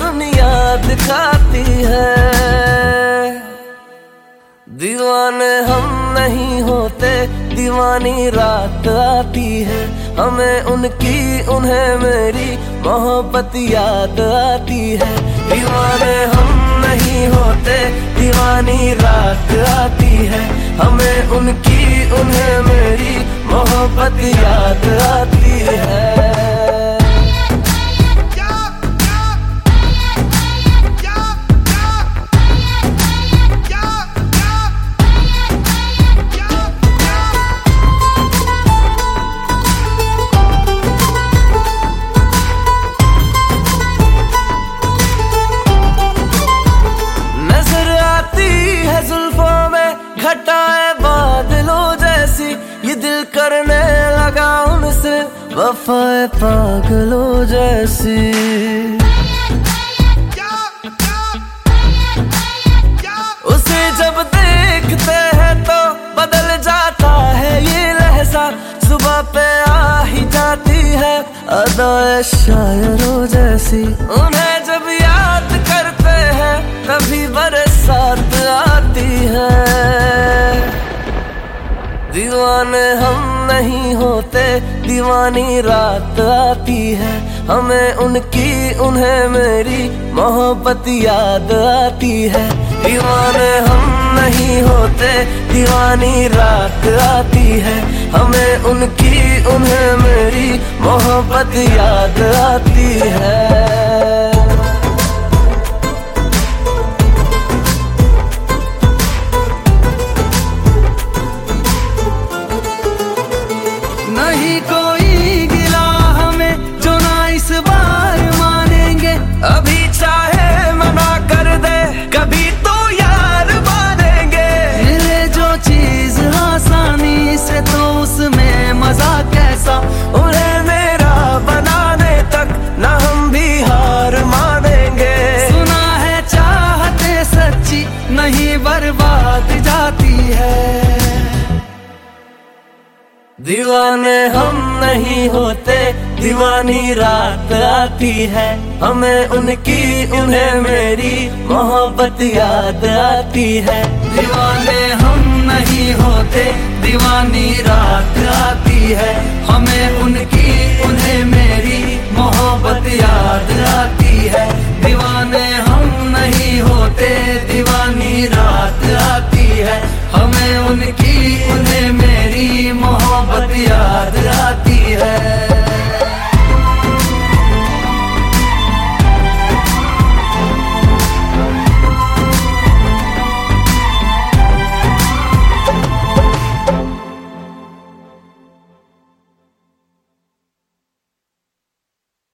दुनिया दिखाती है। दीवाने हम नहीं होते, दीवानी रात आती है, हमें उनकी उन्हें मेरी मोहब्बत याद आती है। दीवाने हम नहीं होते, दीवानी रात आती है, हमें उनकी उन्हें मेरी मोहब्बत याद आती है। जुल्फों में घटाए बादलों जैसी, ये दिल करने लगा उनसे वफाए पागलों जैसी। उसे जब देखते हैं तो बदल जाता है ये लहजा, सुबह पे आ ही जाती है अदाए शायरों जैसी। उन्हें जब याद करते हैं तभी बरसात आती है। दीवाने हम नहीं होते, दीवानी रात आती है, हमें उनकी उन्हें मेरी मोहब्बत याद आती है। दीवाने हम नहीं होते, दीवानी रात आती है, हमें उनकी उन्हें मेरी मोहब्बत याद आती है। नहीं कोई गिला हमें जो ना इस बार मानेंगे, अभी चाहे मना कर दे कभी तो यार मानेंगे। मिले जो चीज आसानी से तो उसमें मजा कैसा, उन्हें मेरा बनाने तक ना हम भी हार मानेंगे। सुना है चाहते सच्ची नहीं बर्बाद जाती है। दीवाने हम नहीं होते, दीवानी रात आती है, हमें उनकी उन्हें मेरी मोहब्बत याद आती है। दीवाने हम नहीं होते, दीवानी रात आती है, हमें उनकी उन्हें मेरी मोहब्बत याद